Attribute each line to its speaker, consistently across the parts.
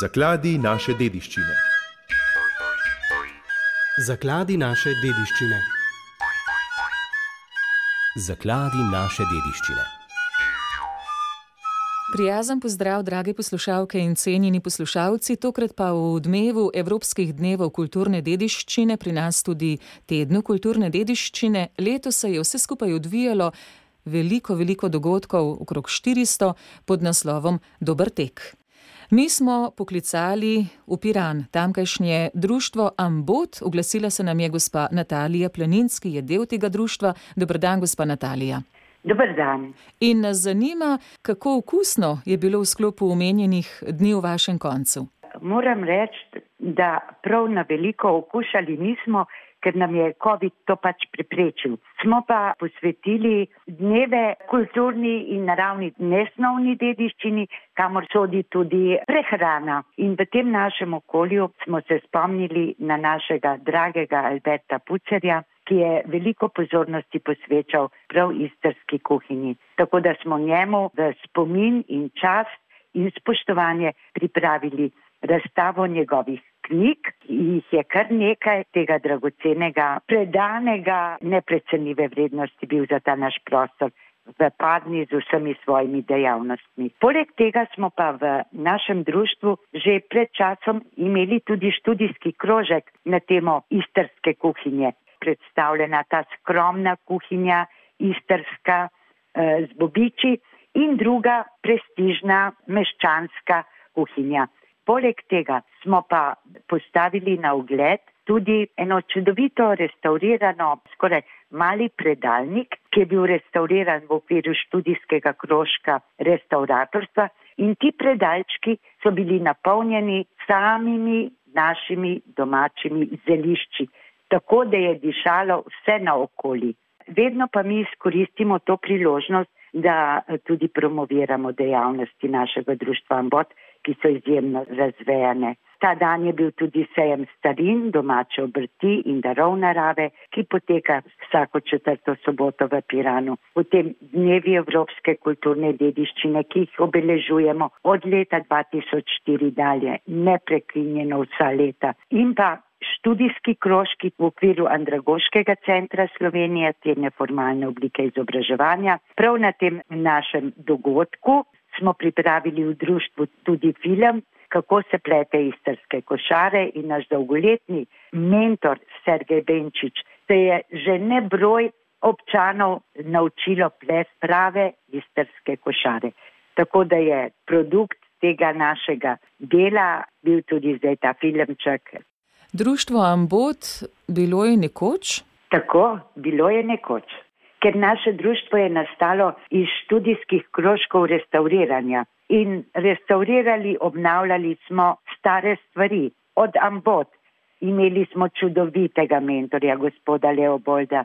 Speaker 1: Zakladi naše dediščine.
Speaker 2: Zakladi naše dediščine.
Speaker 3: Zakladi naše dediščine.
Speaker 4: Prijazen pozdrav, drage poslušalke in cenjeni poslušalci, tokrat pa v dnevu Evropskih dnevov kulturne dediščine, pri nas tudi tednu kulturne dediščine. Letos se je vse skupaj odvijalo veliko dogodkov, okrog 400, pod naslovom Dober tek. Mi smo poklicali v Piran, tamkajšnje društvo Ambot. Oglasila se nam je gospa Natalija Planinc, ki je del tega društva. Dober dan, gospa Natalija.
Speaker 5: Dober dan.
Speaker 4: In nas zanima, kako okusno je bilo v sklopu omenjenih dni v vašem koncu.
Speaker 5: Moram reči, da prav na veliko okušali nismo, ker nam je COVID to pač preprečil. Smo pa posvetili dneve kulturni in naravni nesnovni dediščini, kamor sodi tudi prehrana. In v tem našem okolju smo se spomnili na našega dragega Alberta Pucerja, ki je veliko pozornosti posvečal prav istrski kuhinji. Tako da smo njemu v spomin in čast in spoštovanje pripravili razstavo njegovih knjig. Jih je kar nekaj tega dragocenega, predanega, neprecenljive vrednosti bil za ta naš prostor v padni z vsemi svojimi dejavnostmi. Poleg tega smo pa v našem društvu že pred časom imeli tudi študijski krožek na temo istrske kuhinje. Predstavljena ta skromna kuhinja istrska z bobiči in druga prestižna meščanska kuhinja. Poleg tega smo pa postavili na ogled tudi eno čudovito restaurirano, skoraj mali predalnik, ki je bil restauriran v okviru študijskega krožka restauratorstva, in ti predalčki so bili napolnjeni samimi našimi domačimi zelišči, tako da je dišalo vse naokoli. Vedno pa mi izkoristimo to priložnost, da tudi promoviramo dejavnosti našega društva Ambot, ki so izjemno razvejane. Ta dan je bil tudi sejem starin, domače obrti in darov narave, ki poteka vsako 4. soboto v Piranu. V tem dnevi evropske kulturne dediščine, ki jih obeležujemo od leta 2004 dalje, neprekinjeno vsa leta. In pa študijski krožki v okviru Andragoškega centra Slovenije, te neformalne oblike izobraževanja. Prav na tem našem dogodku smo pripravili v društvu tudi film, kako se plete istrske košare, in naš dolgoletni mentor Sergej Benčič se je že nebroj občanov naučilo ples prave istrske košare. Tako da je produkt tega našega dela bil tudi zdaj ta filmček.
Speaker 4: Društvo Ambot bilo je nekoč?
Speaker 5: Tako, bilo je nekoč. Ker naše društvo je nastalo iz študijskih krožkov restauriranja in restaurirali, obnavljali smo stare stvari. Od Ambot imeli smo čudovitega mentorja, gospoda Leobolda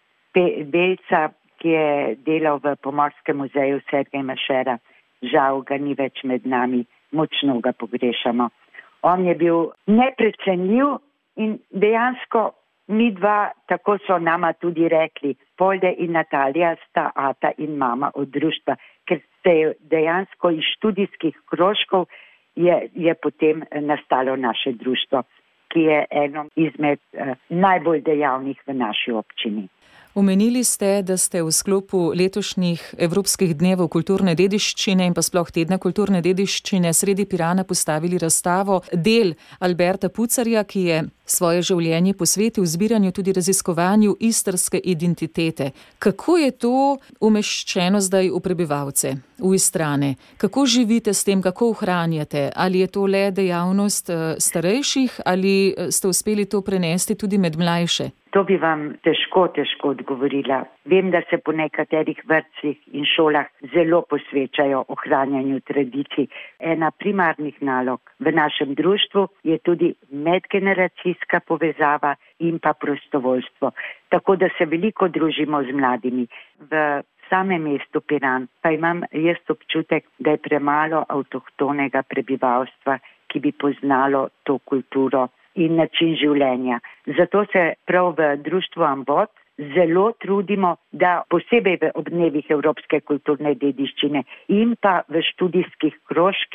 Speaker 5: Belca, ki je delal v Pomorskem muzeju Sergej Mašera. Žal ga ni več med nami, močno ga pogrešamo. On je bil neprecenljiv in dejansko mi dva, tako so nama tudi rekli, Polde in Natalija sta ata in mama od društva, ker se je dejansko iz študijskih krožkov je potem nastalo naše društvo, ki je eno izmed najbolj dejavnih v naši občini.
Speaker 4: Omenili ste, da ste v sklopu letošnjih Evropskih dnevov kulturne dediščine in pa sploh tedna kulturne dediščine sredi Pirana postavili razstavo del Alberta Pucerja, ki je svoje življenje posvetil zbiranju, tudi raziskovanju istrske identitete. Kako je to umeščeno zdaj v prebivalce, v Istrane? Kako živite s tem, kako ohranjate? Ali je to le dejavnost starejših ali ste uspeli to prenesti tudi med mlajše?
Speaker 5: To bi vam težko odgovorila. Vem, da se po nekaterih vrtcih in šolah zelo posvečajo ohranjanju tradicij. Ena primarnih nalog v našem društvu je tudi medgeneracijska povezava in pa prostovoljstvo. Tako da se veliko družimo z mladimi. V samem mestu Piran pa imam jaz občutek, da je premalo avtohtonega prebivalstva, ki bi poznalo to kulturo in način življenja. Zato se prav v društvu Ambot zelo trudimo, da posebej v obdnevih evropske kulturne dediščine in pa v študijskih krožkih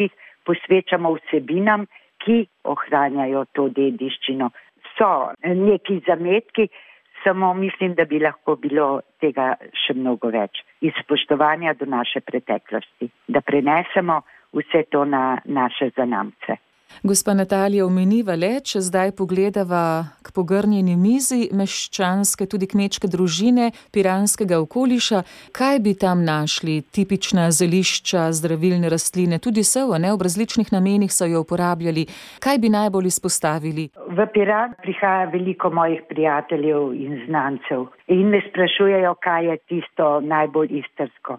Speaker 5: posvečamo vsebinam, ki ohranjajo to dediščino. So neki zametki, samo mislim, da bi lahko bilo tega še mnogo več. Iz spoštovanja do naše preteklosti, da prenesemo vse to na naše zanamce.
Speaker 4: Gospa Natalija, omeniva le, če zdaj pogledava k pogrnjeni mizi meščanske, tudi kmečke družine, piranskega okoliša, kaj bi tam našli? Tipična zelišča, zdravilne rastline, tudi sol, v različnih namenih so jo uporabljali. Kaj bi najbolj izpostavili?
Speaker 5: V Piran prihaja veliko mojih prijateljev in znancev in me sprašujejo, kaj je tisto najbolj istrsko.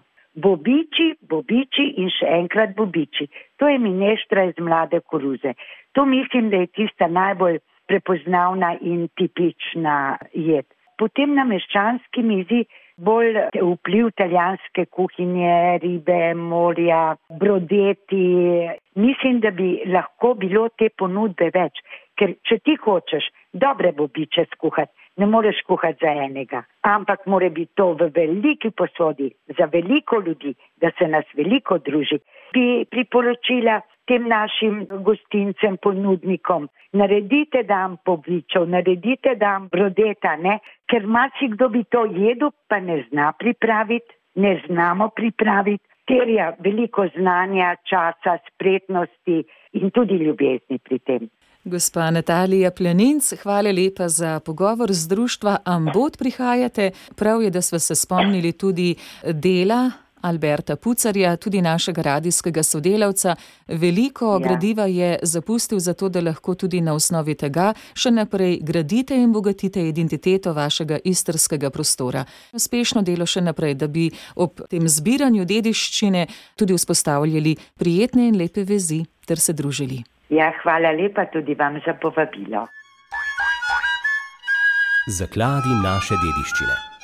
Speaker 5: Bobiči in še enkrat bobiči. To je mineštra iz mlade koruze. To mislim, da je tista najbolj prepoznavna in tipična jed. Potem na meščanski mizi bolj vpliv italijanske kuhinje, ribe, morja, brodeti. Mislim, da bi lahko bilo te ponudbe več, ker če ti hočeš dobre bobiče skuhati, ne moreš kuhati za enega, ampak mora biti to v veliki posodi, za veliko ljudi, da se nas veliko druži. Bi priporočila tem našim gostincem, ponudnikom, naredite dan bobičev, naredite dan brodeta, ne? Ker marsikdo bi to jedel, pa ne zna pripraviti, ne znamo pripraviti, terja veliko znanja, časa, spretnosti in tudi ljubezni pri tem.
Speaker 4: Gospa Natalija Planinc, hvala lepa za pogovor. Z društva Ambot prihajate. Prav je, da sva se spomnili tudi dela Alberta Pucarja, tudi našega radijskega sodelavca. Veliko gradiva je zapustil zato, da lahko tudi na osnovi tega še naprej gradite in bogatite identiteto vašega istrskega prostora. Uspešno delo še naprej, da bi ob tem zbiranju dediščine tudi vzpostavljali prijetne in lepe vezi ter se družili.
Speaker 5: Ja, hvala lepa tudi vam za povabilo.
Speaker 3: Zakladi naše dediščine.